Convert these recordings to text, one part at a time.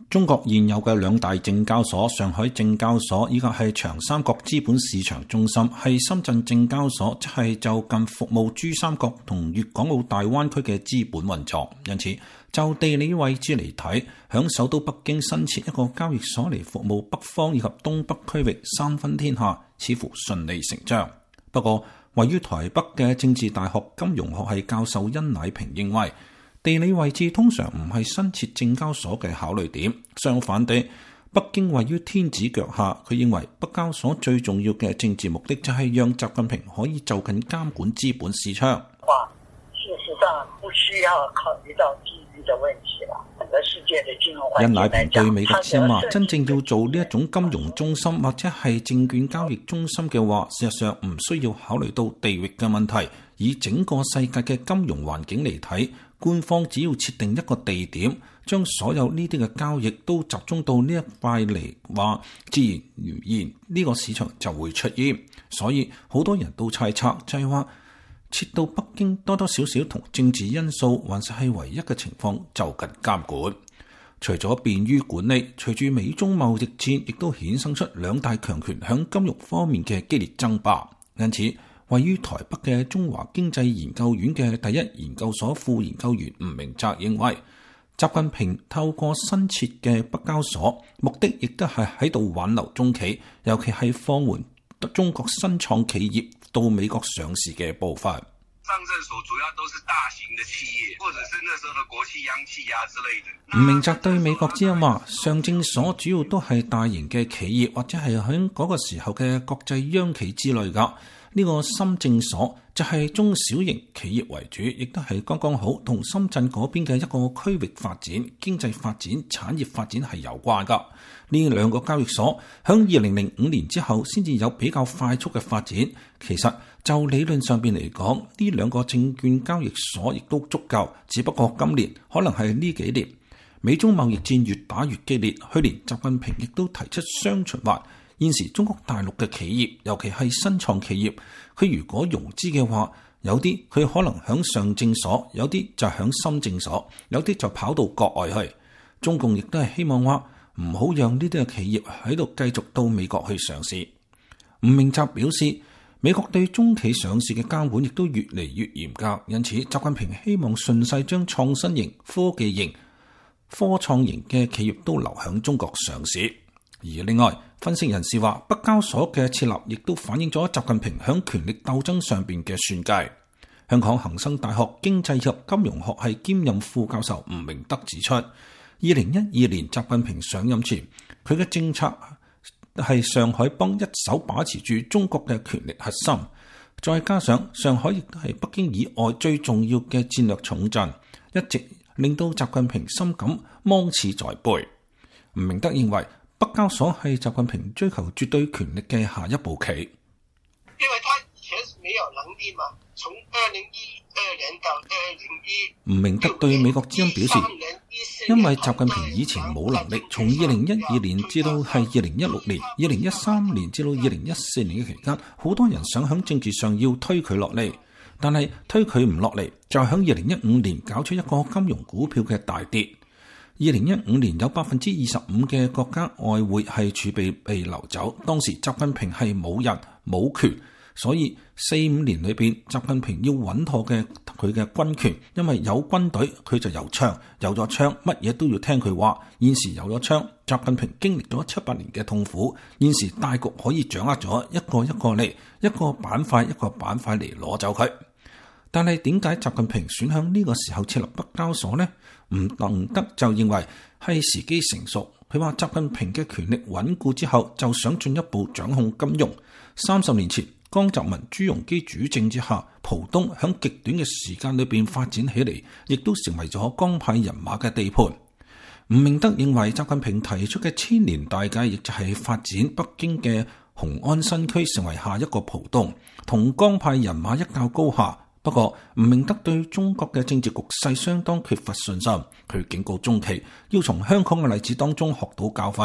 中國現有嘅兩大證交所上海證交所以及係長三角資本市場中心，係深圳證交所，即係就近服務珠三角同粵港澳大灣區嘅資本運作。因此，就地理位置嚟睇，響首都北京新設一個交易所嚟服務北方以及東北區域三分天下，似乎順理成章。不過，位於台北嘅政治大學金融學系教授殷乃平認為，地理位置通常唔係新設證交所嘅考慮點，相反地，北京位於天子腳下。佢認為北交所最重要嘅政治目的就係讓習近平可以就近監管資本市場。 事實上不需要考慮到地域的問題啦。整個世界的金融環境來講， 殷乃平對美國之音話，真正要做呢一種金融中心或者係證券交易中心嘅話，事實上唔需要考慮到地域嘅問題。以整個世界嘅金融環境嚟睇，官方只要設定一個地點，將所有呢啲嘅交易都集中到呢一塊嚟話，自然而然呢個市場就會出現。所以好多人都猜測，就係話設到北京多多少少同政治因素，還是係唯一嘅情況就近監管。除咗便於管理，隨住美中貿易戰，亦都衍生出兩大強權響金融方面嘅激烈爭霸。因此，位於台北嘅中華經濟研究院嘅第一研究所副研究員吳明澤認為，習近平透過新設嘅北交所，目的亦都係喺度挽留中企，尤其係放緩中國新創企業到美國上市嘅步伐。 上證所主要都是大型的企業，或者是那時候的國企央企之類的。 吳明澤對美國之音話，上證所主要都係大型嘅企業，或者係喺嗰個時候嘅國際央企之類噶。呢個深證所就係中小型企業為主，亦都係剛剛好同深圳嗰邊嘅一個區域發展、經濟發展、產業發展係有關噶。呢兩個交易所響2005年之後先至有比較快速嘅發展。其實就理論上邊嚟講，呢兩個證券交易所亦都足夠，只不過今年可能係呢幾年美中貿易戰越打越激烈。去年習近平亦都提出雙循環。現時中國大陸嘅企業，尤其係新創企業，佢如果融資嘅話，有啲佢可能響上證所，有啲就響深證所，有啲就跑到國外去。中共亦都係希望話唔好讓呢啲嘅企業喺度繼續到美國去上市。吳明澤表示，美國對中企上市嘅監管亦都越嚟越嚴格，因此習近平希望順勢將創新型、科技型、科創型嘅企業都留響中國上市。而另外，分析人士話，北交所嘅設立亦都反映咗習近平響權力鬥爭上邊嘅算計。香港恒生大學經濟及金融學系兼任副教授吳明德指出，2012年習近平上任前，佢嘅政策係上海幫一手把持住中國嘅權力核心，再加上上海亦都係北京以外最重要嘅戰略重鎮，一直令到習近平深感芒刺在背。吳明德認為，北交所係習近平追求絕對權力嘅下一步棋， 因為他以前是沒有能力嘛。從2012年到2016， 吳明德對美國之音表示，因為習近平以前冇能力，從2012年至到係2016年、2013年至到2014年嘅期間，好多人想喺政治上要推佢落嚟，但係推佢唔落嚟，就喺2015年搞出一個金融股票嘅大跌。2015年有25%嘅國家外匯係儲備被流走，當時習近平係冇人冇權，所以4-5年裏邊，習近平要穩妥嘅佢嘅軍權，因為有軍隊佢就有槍，有咗槍乜嘢都要聽佢話。現時有咗槍，習近平經歷咗7-8年嘅痛苦，現時大局可以掌握咗，一個一個嚟，一個板塊一個板塊嚟攞走佢。但係點解習近平選向呢個時候設立北交所呢？吳明德就認為係時機成熟。佢話習近平嘅權力穩固之後，就想進一步掌控金融。30年前，江澤民、朱鎔基主政之下，浦東響極短嘅時間裏邊發展起嚟，亦都成為咗江派人馬嘅地盤。吳明德認為習近平提出嘅千年大計，亦就係發展北京嘅雄安新區成為下一個浦東，同江派人馬一較高下。不過，吳明德對中國嘅政治局勢相當缺乏信心，佢警告中企要從香港嘅例子當中學到教訓。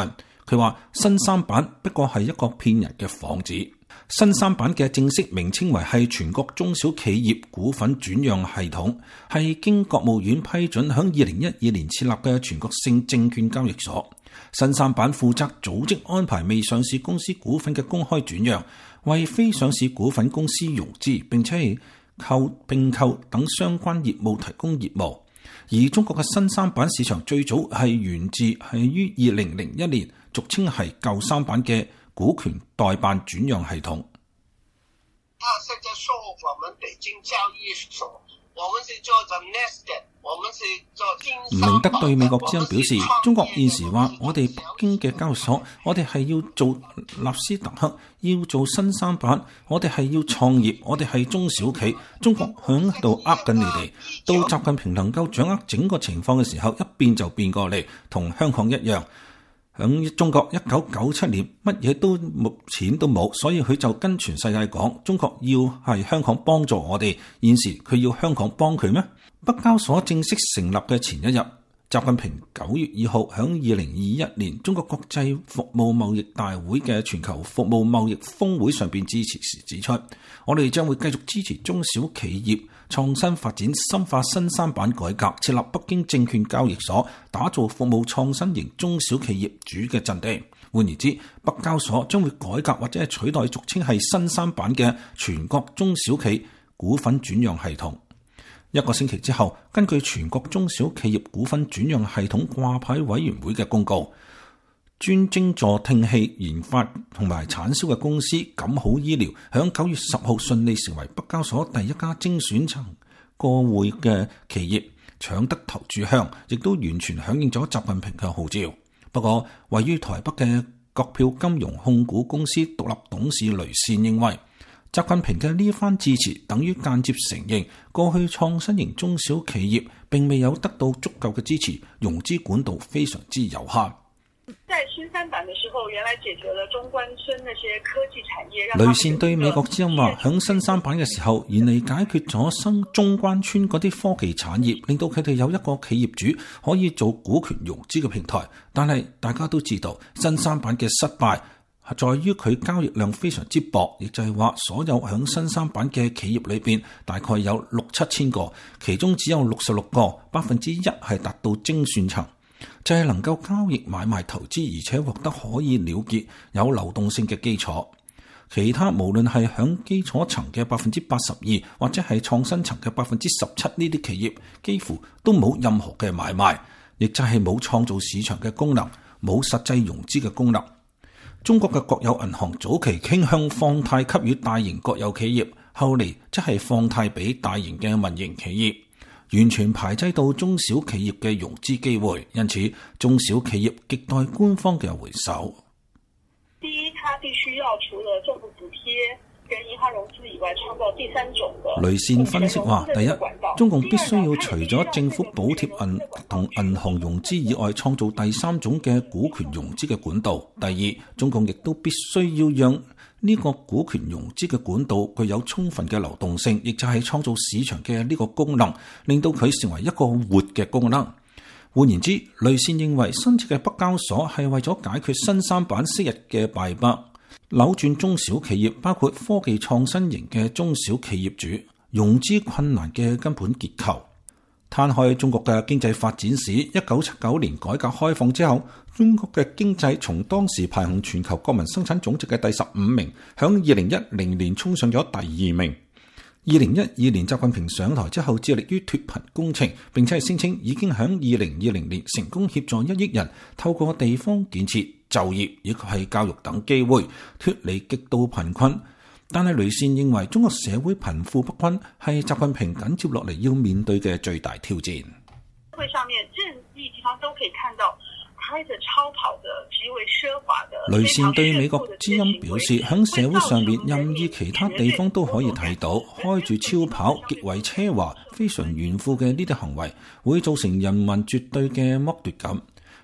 佢話新三板不過係一個騙人嘅幌子。新三板嘅正式名稱為係全國中小企業股份轉讓系統，係經國務院批准響2012年設立嘅全國性證券交易所。新三板負責組織安排未上市公司股份嘅公開轉讓，為非上市股份公司融資並且係併購等相關業務提供業務。而中國嘅新三板市場最早係源自係於2001年，俗稱係舊三板嘅股權代辦轉讓系統。 他現在說我們北京交易所，我們是做 Nasdaq， 我們是做金三板。 吳明德對美國之音表示，中國現時話我哋北京嘅交易所，我哋係要做納斯達克，要做新三板，我哋係要創業，我哋係中小企。中國響度呃緊你哋，到習近平能夠掌握整個情況嘅時候，一變就變過嚟，同香港一樣。響中國1997年乜嘢都冇，錢都冇，所以佢就跟全世界講，中國要係香港幫助我哋。現時佢要香港幫佢咩？北交所正式成立嘅前一日，習近平9月2號響2021年中國國際服務貿易大會嘅全球服務貿易峰會上邊致辭時指出，我哋將會繼續支持中小企業創新發展，深化新三板改革，設立北京證券交易所，打造服務創新型中小企業主嘅陣地。換言之，北交所將會改革或者係取代俗稱係新三板嘅全國中小企股份轉讓系統。一個星期之後，根據全國中小企業股份轉讓系統掛牌委員會嘅公告，專精助聽器研發同埋產銷嘅公司錦好醫療響9月10號順利成為北交所第一家精選層過會嘅企業，搶得投注香，亦都完全響應咗習近平嘅號召。不過，位於台北嘅國票金融控股公司獨立董事雷善認為，習近平嘅呢一番致辭等於間接承認過去創新型中小企業並未有得到足夠嘅支持，融資管道非常之有限。 在新三板的時候，原來解決了中關村那些科技產業。 雷善對美國之音話，響新三板嘅時候，原嚟解決咗新中關村嗰啲科技產業，令到佢哋有一個企業主可以做股權融資嘅平台。但係大家都知道，新三板嘅失敗係在於佢交易量非常之薄，亦就係話所有響新三板嘅企業裏邊，大概有6-7千個，其中只有66個1%係達到精算層。就係能夠交易買賣投資，而且獲得可以了結有流動性嘅基礎。其他無論係響基礎層嘅82%，或者係創新層嘅17%，呢啲企業幾乎都冇任何嘅買賣，亦就係冇創造市場嘅功能，冇實際融資嘅功能。中國嘅國有銀行早期傾向放貸給予大型國有企業，後嚟則係放貸俾大型嘅民營企業，完全排擠到中小企業嘅融資機會，因此中小企業亟待官方嘅回手。 第一，它必須要除了政府補貼跟銀行融資以外，創造第三種嘅。雷善分析話：第一， 中共必須要除咗政府補貼同銀行融資以外，創造第三種嘅股權融資嘅管道。第二，中共亦都必須要讓呢個股權融資嘅管道具有充分嘅流動性，亦就係創造市場嘅呢個功能，令到佢成為一個活嘅功能。換言之，雷善認為新設嘅北交所係為咗解決新三板昔日嘅敗筆，扭轉中小企業包括科技創新型嘅中小企業主融資困難嘅根本結構。攤開中國嘅經濟發展史，1979年改革開放之後，中國嘅經濟從當時排行全球國民生產總值嘅第15名，響2010年衝上咗第2名。2012年習近平上台之後，致力於脫貧工程，並且係聲稱已經響2020年成功協助1億人透過地方建設、就業以及係教育等機會脫離極度貧困。但係雷善認為，中國社會貧富不均係習近平緊接落嚟要面對嘅最大挑戰。 社會上面任意地方都可以看到開着超跑的極為奢華的。雷善對美國之音表示，響社會上面任意其他地方都可以睇到開住超跑、極為奢華、非常炫富嘅呢啲行為，會造成人民絕對嘅剝奪感。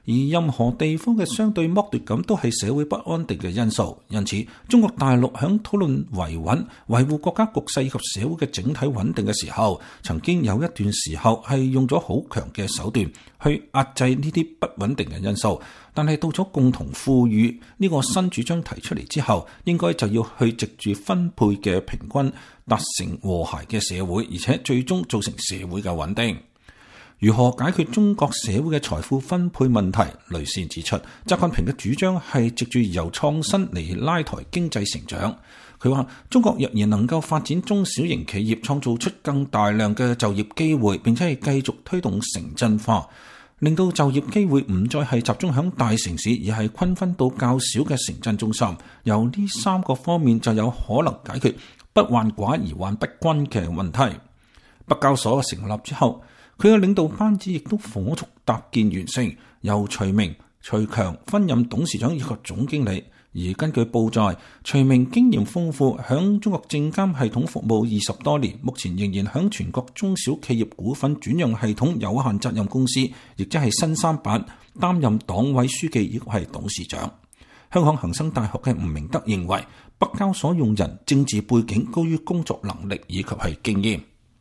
而任何地方嘅相對剝奪感都係社會不安定嘅因素。因此，中國大陸響討論維穩、維護國家局勢以及社會嘅整體穩定嘅時候，曾經有一段時候係用咗好強嘅手段去壓制呢啲不穩定嘅因素。但係到咗共同富裕呢個新主張提出嚟之後，應該就要去藉住分配嘅平均達成和諧嘅社會，而且最終造成社會嘅穩定。如何解決中國社會嘅財富分配問題？雷善指出，習近平嘅主張係藉住由創新嚟拉抬經濟成長。佢話：中國若然能夠發展中小型企業，創造出更大量嘅就業機會，並且係繼續推動城鎮化，令到就業機會唔再係集中響大城市，而係均分到較少嘅城鎮中心。由呢三個方面就有可能解決不患寡而患不均嘅問題。北交所嘅成立之後，佢嘅領導班子亦都火速搭建完成，由徐明、徐強分任董事長以及總經理。而根據報載，徐明經驗豐富，響中國證監系統服務20多年，目前仍然響全國中小企業股份轉讓系統有限責任公司，亦即係新三板擔任黨委書記，亦係董事長。香港恒生大學嘅吳明德認為，北交所用人政治背景高於工作能力以及係經驗。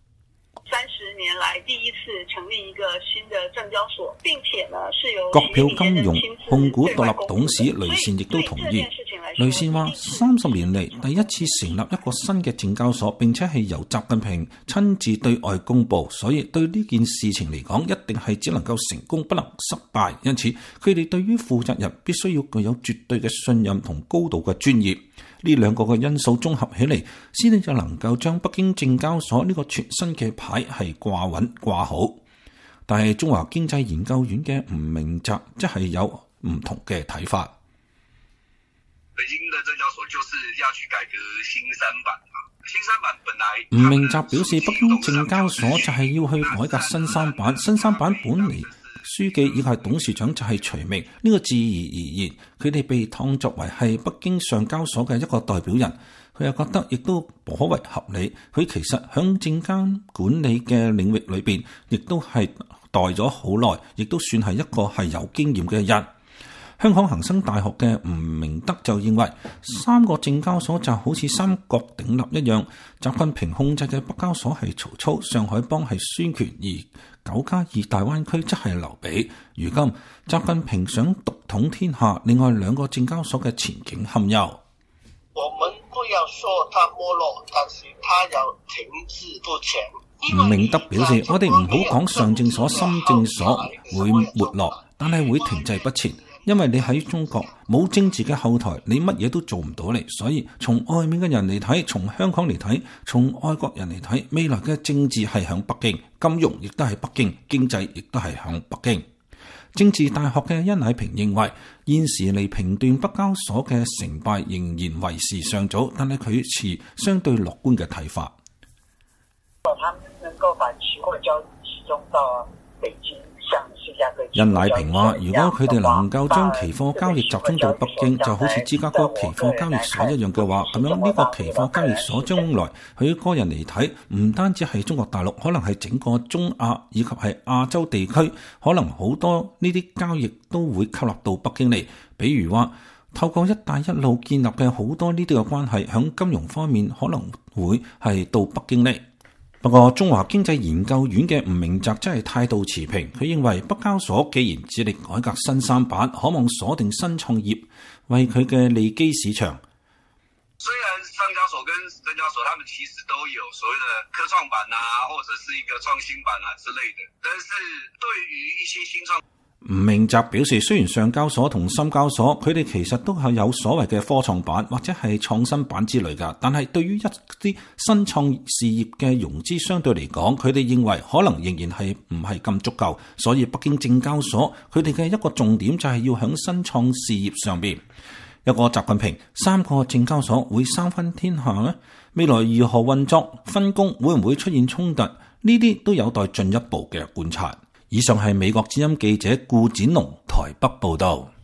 30年來第一次成立一個新的證交所，並且呢是由國票金融控股獨立董事雷善亦都同意。雷善話：30年嚟第一次成立一個新嘅證交所，並且係由習近平親自對外公佈，所以對呢件事情嚟講，一定係只能夠成功，不能失敗。因此，佢哋對於負責人必須要具有絕對嘅信任同高度嘅專業。呢兩個嘅因素綜合起嚟，先至就能夠將北京證交所呢個全新嘅牌係掛穩掛好。但係中華經濟研究院嘅吳明澤即係有唔同嘅睇法。 北京嘅證交所就是要去改革新三板。新三板本來吳明澤表示，北京證交所就係要去改革新三板，新三板本嚟書記以及係董事長就係徐明，呢個自然而然，佢哋被當作為係北京上交所嘅一個代表人，佢又覺得亦都頗為合理。佢其實響證監管理嘅領域裏邊，亦都係待咗好耐，亦都算係一個係有經驗嘅人。香港恒生大學嘅吳明德就認為，三個證交所就好似三角鼎立一樣，習近平控制嘅北交所係曹操，上海幫係孫權，而9+2大灣區則係劉備。如今習近平想獨統天下，另外兩個證交所嘅前景堪憂。 我們不要說它沒落，但是它要停滯不前。 吳明德表示，我哋唔好講上證所、深證所會沒落，但係會停滯不前。因為你喺中國冇政治嘅後台，你乜嘢都做唔到嚟，所以從外面嘅人嚟睇，從香港嚟睇，從外國人嚟睇，未來嘅政治係響北京，金融亦都係北京，經濟亦都係響北京。政治大學嘅殷乃平認為，現時嚟評斷北交所嘅成敗仍然為時尚早，但係佢持相對樂觀嘅睇法。 他們能夠把期貨交易集中到北京。 殷乃平話：如果佢哋能夠將期貨交易集中到北京，就好似芝加哥期貨交易所一樣嘅話，咁樣呢個期貨交易所將來佢個人嚟睇，唔單止係中國大陸，可能係整個中亞以及係亞洲地區，可能好多呢啲交易都會吸納到北京嚟。比如話，透過一帶一路建立嘅好多呢啲嘅關係，響金融方面可能會係到北京嚟。不過，中華經濟研究院嘅吳明澤真係態度持平，佢認為北交所既然致力改革新三板，可望鎖定新創業，為佢嘅利基市場。 雖然上交所跟證交所，他們其實都有所謂的科創板啊，或者是一個創新板啊之類的，但是對於一些新創。 吳明澤表示，雖然上交所同深交所佢哋其實都係有所謂嘅科創板或者係創新板之類㗎，但係對於一啲新創事業嘅融資相對嚟講，佢哋認為可能仍然係唔係咁足夠，所以北京證交所佢哋嘅一個重點就係要響新創事業上邊。一個習近平三個證交所會三分天下呢？未來如何運作分工，會唔會出現衝突？呢啲都有待進一步嘅觀察。以上係美國之音記者顧展龍台北報道。